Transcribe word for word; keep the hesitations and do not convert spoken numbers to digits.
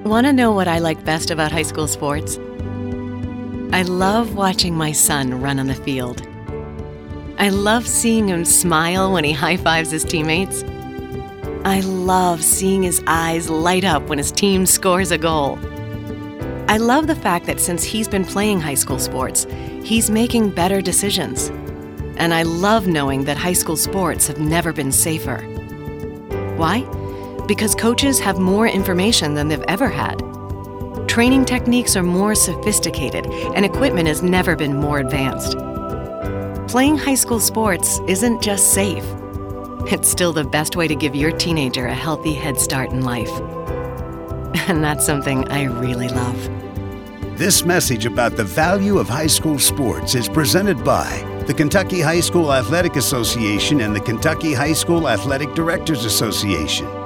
Want to know what I like best about high school sports? I love watching my son run on the field. I love seeing him smile when he high-fives his teammates. I love seeing his eyes light up when his team scores a goal. I love the fact that since he's been playing high school sports, he's making better decisions. And I love knowing that high school sports have never been safer. Why? Because coaches have more information than they've ever had. Training techniques are more sophisticated, and equipment has never been more advanced. Playing high school sports isn't just safe. It's still the best way to give your teenager a healthy head start in life. And that's something I really love. This message about the value of high school sports is presented by the Kentucky High School Athletic Association and the Kentucky High School Athletic Directors Association.